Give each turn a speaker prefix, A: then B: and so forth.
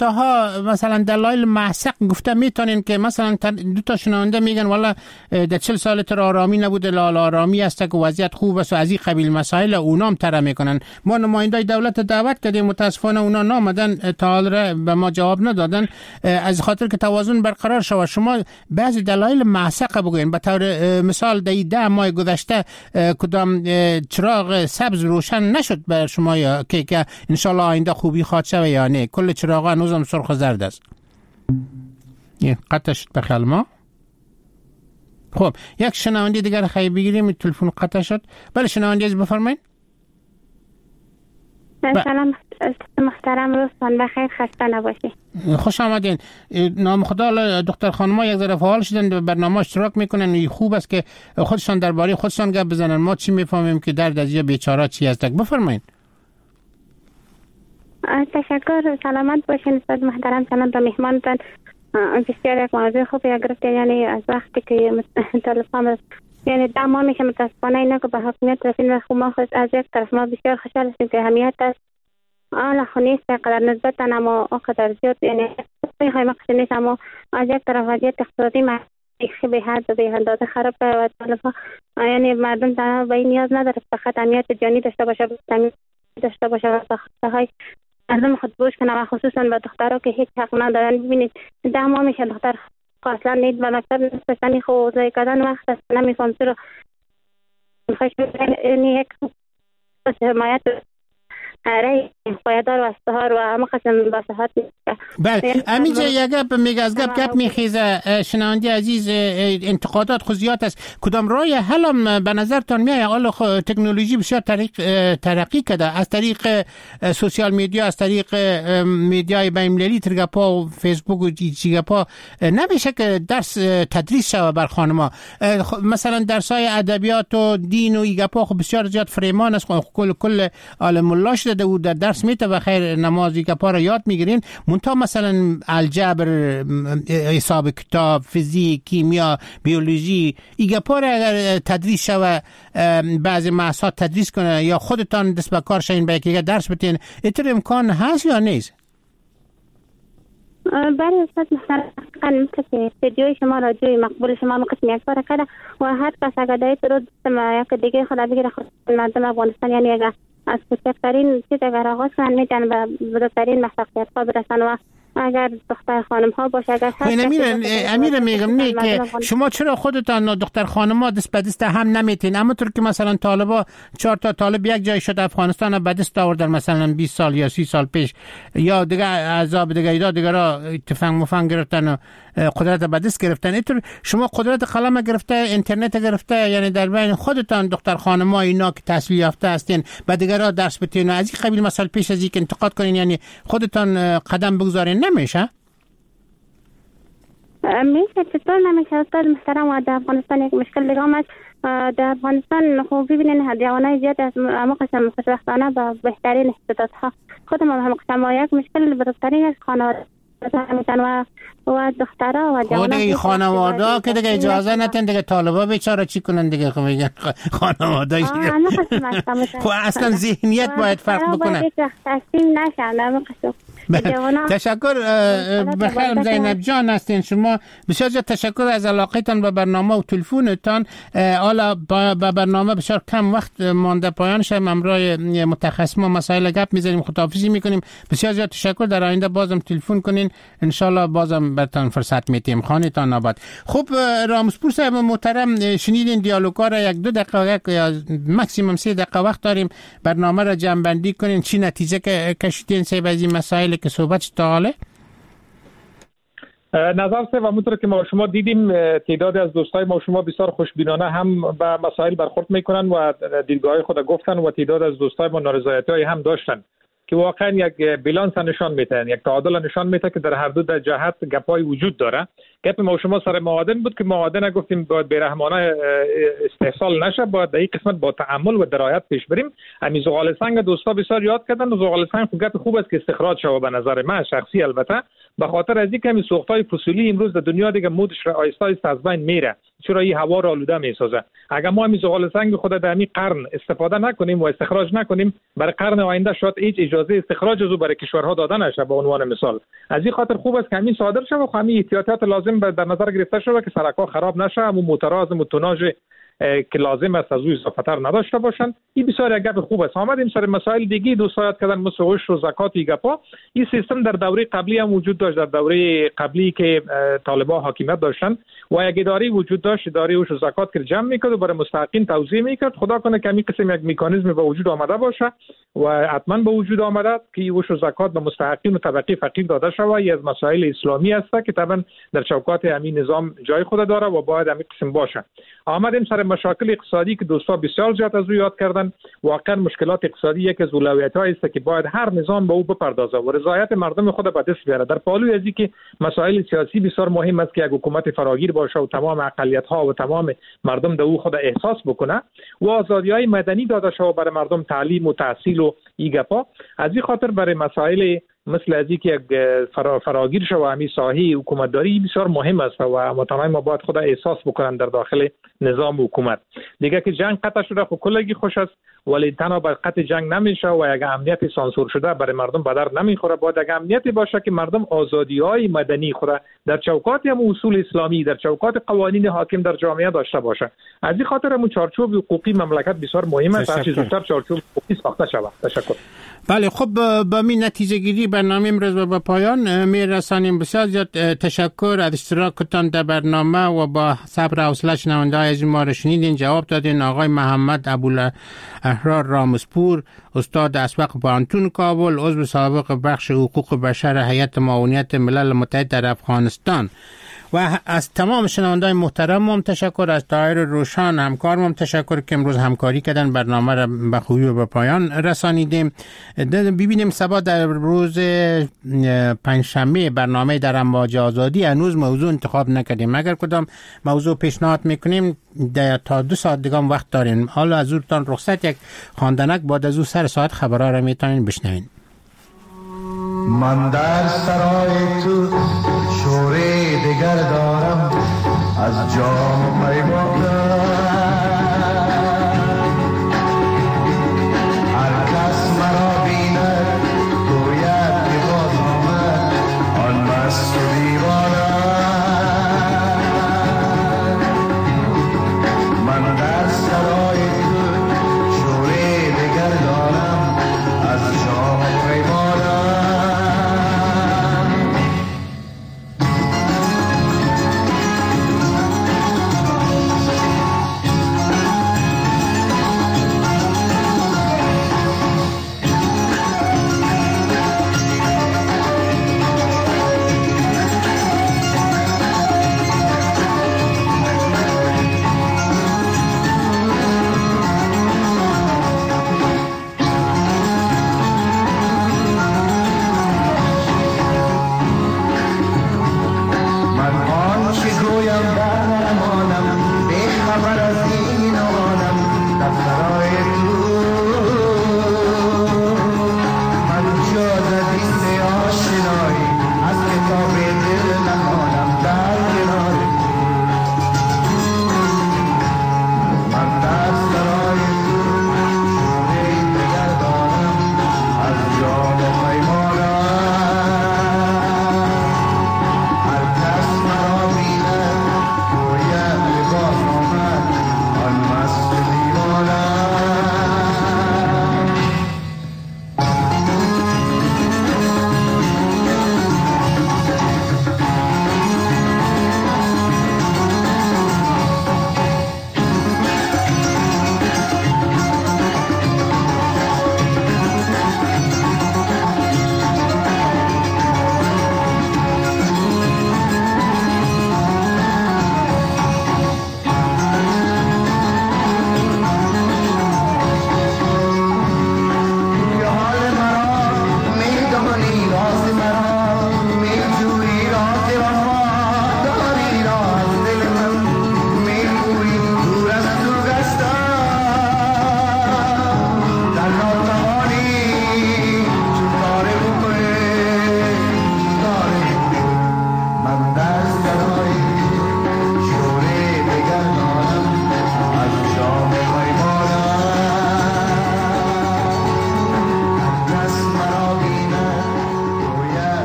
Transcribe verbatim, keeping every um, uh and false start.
A: وقتها مثلا دلایل محسق گفته میتونین که مثلا دو تا شنونده میگن والا در چهل سال تر آرامی نبوده، لال آرامی است که وضعیت خوب است و از این قبیل مسائل اونام طرح میکنن. ما نمایندای دولت دعوت کردیم، متاسفانه اونا نامدن، تا حالا به ما جواب ندادن از خاطر که توازن برقرار شود. شما بعضی دلایل محسق بگوین. به طور مثال در ده ماه گذشته کدام چراغ سبز روشن نشد بر شما یا که که ان شاء الله آینده خوبی خواهد شود یا نه؟ کل چراغا هنوزم سرخ و زرد است. این قطع شد به خیال ما. خب یک شنونده دیگر خیلی بگیریم، تلفن قطع شد. بله شنونده از بفرمایید.
B: سلام محترم، روزتان بخیر، خسته نباشی.
A: خوش آمدین. نام خدا دکتر خانما یک ذره فعال شدن، به برنامه اشتراک میکنن. خوب است که خودشان درباره خودشان گپ بزنن. ما چی میفهمیم که درد از یه بیچاره چی است. بفرمایید.
B: تشکر، سلامت باشین استاد محترم. سلام به مهمانتان. بسیار یک موضوع خوبی گرفتین. یعنی از وقتی که تلفن یعنی ده ماه میشه متاسفانه اینا که به حکمیت رسید و خب ما خود از یک طرف ما بسیار خوشحال هستیم که اهمیت است آلا خونیست قدر نسبت اما قدر زیاد یعنی میخوایم اقصی نیست، اما از یک طرف وضعیت اقتصادی مخی به حد و به اندازه خراب و طالبا یعنی مردم تنها به این نیاز نداره فقط اهمیت جانی داشته باشه، اهمیت داشته باشه و ساختهای مردم خود بوش کنه و خصوصا به دخترها که هیچ حق ندارن. ببینید ده ماه میشه دختر اصلا نید و مکتب نستشنی خوزای کردن وقت است نمیفهم چرا خوش یعنی یک حمایت رای پایدار و استحار و همه قسم بساحت
A: بله همینجا یک گپ میگه از گپ گپ میخیزه. شنونده عزیز انتقادات خوزیات است. کدام رای حل به نظرتان میایه؟ حالا تکنولوژی بسیار ترقی کرده از طریق سوشیال میدیا، از طریق میدیای بین‌المللی ترگپا و فیسبوک و جیگپا نمیشه که درس تدریس شود بر خانما. مثلا درسای ادبیات و دین و ایگپا خب بسیار زیاد فریمان است. کل کل عالم الله شده و در درس میته و خیر نمازی که پا را یاد میگیرین منتها مثلا الجبر، حساب کتاب، فیزیک، کیمیا، بیولوژی ایگه پا را اگر تدریس شوه بعضی محصات تدریس کنه یا خودتان دست به کار شین به یکی درس بتین، اینطور امکان هست یا نیست؟
B: برای استاد محترم مثل که ویدیوی شما راجوی مقبول شما مقسم یک بار کرده و هر کس اگر دایت رو دستم یک دیگه خدا بگیره خود مردم افغانستان یعنی اگر از کوچکترین چیز اگر آغاز کنن میتونن به بزرگترین محققیت ها برسن و اگر دختر خانم ها باشه اگر
A: امیر امیر میگم نه که شما چرا خودتان دختر خانم ها دست به دست هم نمیتین؟ اما طور که مثلا طالبا چهار تا طالب یک جای شد افغانستان به دست آوردن مثلا بیست سال یا سی سال پیش یا دیگه عذاب دیگه ایدا دیگه را تفنگ مفنگ گرفتن و قدرت به دست گرفتن. اینطور شما قدرت قلم گرفته، اینترنت گرفته، یعنی در بین خودتان دختر خانم ها اینا که تحصیل یافته هستین به دیگه را درس بتین و از این قبیل مثلا پیش از اینکه انتقاد کنین یعنی خودتان قدم بگذارین نمیشه؟
B: میشه چطور نمیشه استاد محترم. و در افغانستان یک مشکل دیگه هم است. در افغانستان خوب ببینین جوانای زیاد از همه قسم خوشبختانه با بهترین استعدادها خود ما هم قسم و یک مشکل بزرگترین از خانواده و و دخترها و جوانان
A: دیگه خانواده که دیگه اجازه ندن دیگه طالبا بیچاره چی کنن دیگه خب میگن خانواده خب اصلا ذهنیت باید فرق بکنه.
B: تقسیم نشن همه قسم.
A: تشکر بخیر زینب جان هستین شما. بسیار زیاد تشکر از علاقتان به برنامه و تلفنتان. حالا به برنامه بسیار کم وقت مانده پایانش همراه متخصص ما مسائل گپ میزنیم، خداحافظی میکنیم. بسیار زیاد تشکر. در آینده بازم تلفن کنین ان شاء الله بازم براتون فرصت میتیم. خانتان آباد. خب رامسپور صاحب محترم شنیدین دیالوگا را یک دو دقیقه یا ماکسیمم سه دقیقه وقت داریم برنامه را جمع بندی کنین. چی نتیجه کشیدین صاحب از این مسائل که صحبت تاله؟
C: نظر سه و همونطور که ما شما دیدیم تعداد از دوستای ما شما بسیار خوشبینانه هم به مسائل برخورد میکنن و دیدگاه خود گفتن و تعداد از دوستای ما نارضایتی هم داشتن که واقعا یک بالانس نشان میده، یک تعادل نشان میده که در هر دو جهت گپای وجود داره. گپ ما شما سر معادن بود که معادن گفتیم باید بیرحمانه استحصال نشه، باید در این قسمت با تأمل و درایت پیش بریم. همین زغال سنگ دوستا بسیار یاد کردن و زغال سنگ گپ خوب است که استخراج شود به نظر من شخصی البته به خاطر از اینکه همین سوخت‌های فسیلی امروز در دنیا دیگه مودش را آهسته آهسته از بین میره، چرا این هوا را آلوده میسازه. اگر ما همین زغال سنگ خود در همین قرن استفاده نکنیم و استخراج نکنیم، برای قرن آینده شاید هیچ اجازه استخراج از او برای کشورها داده نشه. به عنوان مثال از این خاطر خوب است که همین صادر شه و همین احتیاطات لازم در نظر گرفته شده که سرک‌ها خراب نشه، همون موتورها و توناژ که لازم است از او اضافه‌تر نداشته باشند. این بسیار یک گپ خوب است. آمدیم سر مسائل دیگه دوست یاد کردن مثل عشر و زکات و گپا. این سیستم در دوره قبلی هم وجود داشت، در دوره قبلی که طالبان حاکمیت داشتن و یک اداره وجود داشت، اداره عشر و زکات که جمع میکرد و برای مستحقین توزیع میکرد. خدا کنه که همین قسم یک مکانیزم به وجود آمده باشه و حتما به وجود آمده که عشر و زکات به مستحقین و طبقه فقیر داده شود. این از مسائل اسلامی است که طبعا در چوکات همین نظام جای خود داره و باید همین قسم باشه. آمدیم سر مشاکل اقتصادی که دوستا بسیار زیاد از او یاد کردن. واقعا مشکلات اقتصادی یک از اولویت‌هایی است که باید هر نظام به او بپردازه و رضایت مردم خود به دست بیاره. در پالوی از اینکه مسائل سیاسی بسیار مهم است که یک حکومت فراگیر باشه و تمام اقلیت‌ها و تمام مردم در او خود احساس بکنه و آزادی‌های مدنی داده شود برای مردم، تعلیم و تحصیل و این گپا. از این خاطر برای مسائل مثل از اینکه یک فرا فراگیر شو و همین ساحه حکومتداری بسیار مهم است و متنای ما باید خود احساس بکنن در داخل نظام حکومت. دیگه که جنگ قطع شده خب کلگی خوش است، ولی تنها بر قطع جنگ نمیشه و یک امنیت سانسور شده برای مردم به درد نمیخوره. باید یک امنیتی باشه که مردم آزادی‌های مدنی خود در چوکات هم اصول اسلامی، در چوکات قوانین حاکم در جامعه داشته باشه. از این خاطر هم چارچوب حقوقی مملکت بسیار مهم است. هر چیز زودتر چارچوب حقوقی ساخته شود. تشکر.
A: بله، خب با می نتیجه گیری برنامه امروز به پایان می رسانیم. بسیار زیاد تشکر از اشتراکتان در برنامه و با صبر و حوصله شنونده‌های از ما را شنیدین، جواب دادین. آقای محمد ابوالاحرار رامسپور، استاد اسبق پانتون کابل، عضو سابق بخش حقوق بشر هیئت معاونیت ملل متحد در افغانستان. و از تمام شنونده‌های محترم هم تشکر، از طاهر روشان همکارم تشکر که امروز همکاری کردن، برنامه را به خوبی و به پایان رسانیدیم. ببینیم سبا در روز پنجشنبه برنامه در امواج آزادی هنوز موضوع انتخاب نکردیم. اگر کدام موضوع پیشنهاد میکنیم تا دو ساعت دیگه وقت داریم. حالا از اونتان رخصت یک خواندنک بعد از اون سر ساعت خبرها را میتونین بشنوین.
D: من در سرای تو شوری دیگر دارم، از جام پیمانم